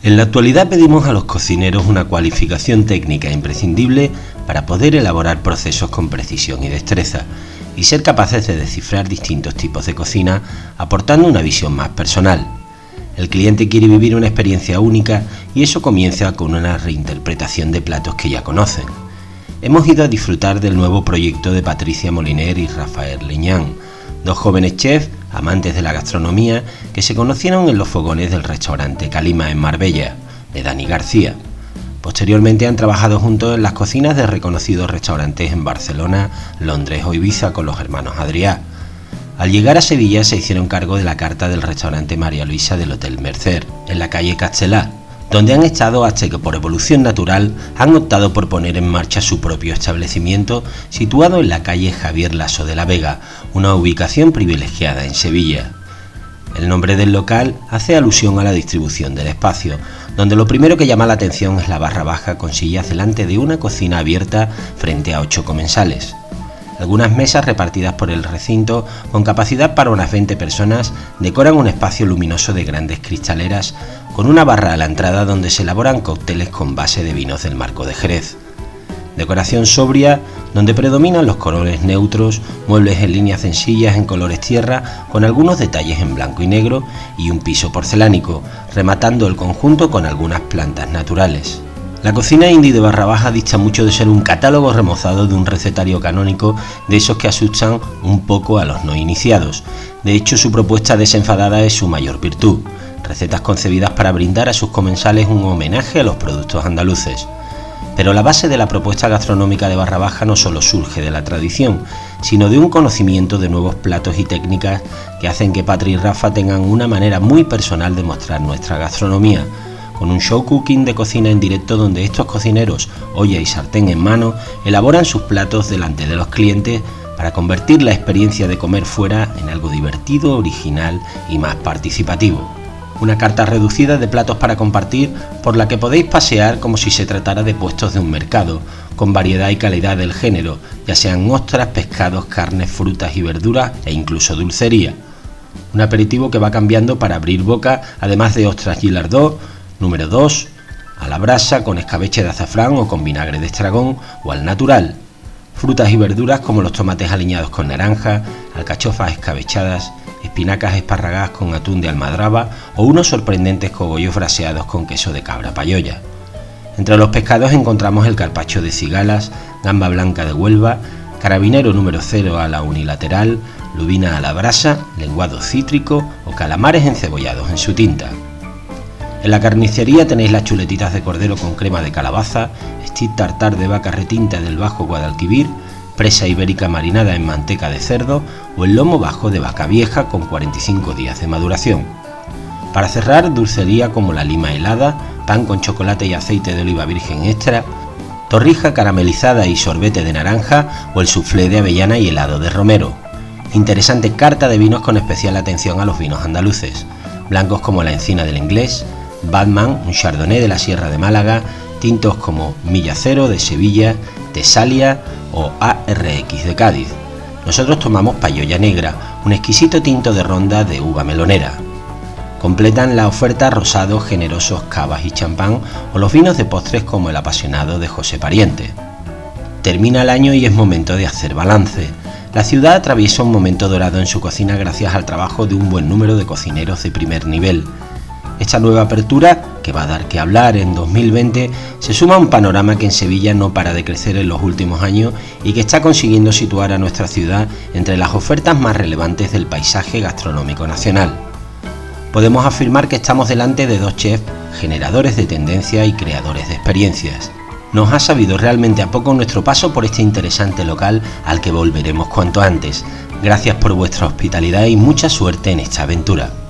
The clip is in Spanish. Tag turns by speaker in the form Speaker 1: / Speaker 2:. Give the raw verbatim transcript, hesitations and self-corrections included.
Speaker 1: En la actualidad pedimos a los cocineros una cualificación técnica imprescindible para poder elaborar procesos con precisión y destreza y ser capaces de descifrar distintos tipos de cocina, aportando una visión más personal. El cliente quiere vivir una experiencia única y eso comienza con una reinterpretación de platos que ya conocen. Hemos ido a disfrutar del nuevo proyecto de Patricia Moliner y Rafael Liñán, dos jóvenes chefs amantes de la gastronomía que se conocieron en los fogones del restaurante Calima en Marbella, de Dani García. Posteriormente han trabajado juntos en las cocinas de reconocidos restaurantes en Barcelona, Londres o Ibiza con los hermanos Adrià. Al llegar a Sevilla se hicieron cargo de la carta del restaurante María Luisa del Hotel Mercer, en la calle Castellar, donde han estado hasta que por evolución natural han optado por poner en marcha su propio establecimiento situado en la calle Javier Lasso de la Vega, una ubicación privilegiada en Sevilla. El nombre del local hace alusión a la distribución del espacio, donde lo primero que llama la atención es la barra baja con sillas delante de una cocina abierta frente a ocho comensales. Algunas mesas repartidas por el recinto, con capacidad para unas veinte personas, decoran un espacio luminoso de grandes cristaleras, con una barra a la entrada donde se elaboran cócteles con base de vinos del Marco de Jerez. Decoración sobria, donde predominan los colores neutros, muebles en líneas sencillas en colores tierra, con algunos detalles en blanco y negro, y un piso porcelánico, rematando el conjunto con algunas plantas naturales. La cocina indie de Barra Baja dista mucho de ser un catálogo remozado de un recetario canónico de esos que asustan un poco a los no iniciados. De hecho, su propuesta desenfadada es su mayor virtud. Recetas concebidas para brindar a sus comensales un homenaje a los productos andaluces. Pero la base de la propuesta gastronómica de Barra Baja no solo surge de la tradición, sino de un conocimiento de nuevos platos y técnicas que hacen que Patri y Rafa tengan una manera muy personal de mostrar nuestra gastronomía, con un show cooking de cocina en directo donde estos cocineros, olla y sartén en mano, elaboran sus platos delante de los clientes para convertir la experiencia de comer fuera en algo divertido, original y más participativo. Una carta reducida de platos para compartir por la que podéis pasear como si se tratara de puestos de un mercado, con variedad y calidad del género, ya sean ostras, pescados, carnes, frutas y verduras e incluso dulcería. Un aperitivo que va cambiando para abrir boca, además de ostras Gilardó, número dos, a la brasa con escabeche de azafrán o con vinagre de estragón o al natural. Frutas y verduras como los tomates aliñados con naranja, alcachofas escabechadas, espinacas esparragadas con atún de almadraba o unos sorprendentes cogollos braseados con queso de cabra payoya. Entre los pescados encontramos el carpaccio de cigalas, gamba blanca de Huelva, carabinero número cero a la unilateral, lubina a la brasa, lenguado cítrico o calamares encebollados en su tinta. En la carnicería tenéis las chuletitas de cordero con crema de calabaza, steak tartar de vaca retinta del Bajo Guadalquivir, presa ibérica marinada en manteca de cerdo o el lomo bajo de vaca vieja con cuarenta y cinco días de maduración. Para cerrar, dulcería como la lima helada, pan con chocolate y aceite de oliva virgen extra, torrija caramelizada y sorbete de naranja o el soufflé de avellana y helado de romero. Interesante carta de vinos con especial atención a los vinos andaluces, blancos como la encina del Inglés, Batman, un chardonnay de la Sierra de Málaga, tintos como Milla Cero de Sevilla, Tesalia o A R X de Cádiz. Nosotros tomamos Payoya Negra, un exquisito tinto de ronda de uva melonera. Completan la oferta rosados generosos, cavas y champán o los vinos de postres como el apasionado de José Pariente. Termina el año y es momento de hacer balance. La ciudad atraviesa un momento dorado en su cocina gracias al trabajo de un buen número de cocineros de primer nivel. Esta nueva apertura, que va a dar que hablar en dos mil veinte, se suma a un panorama que en Sevilla no para de crecer en los últimos años y que está consiguiendo situar a nuestra ciudad entre las ofertas más relevantes del paisaje gastronómico nacional. Podemos afirmar que estamos delante de dos chefs generadores de tendencia y creadores de experiencias. Nos ha sabido realmente a poco nuestro paso por este interesante local al que volveremos cuanto antes. Gracias por vuestra hospitalidad y mucha suerte en esta aventura.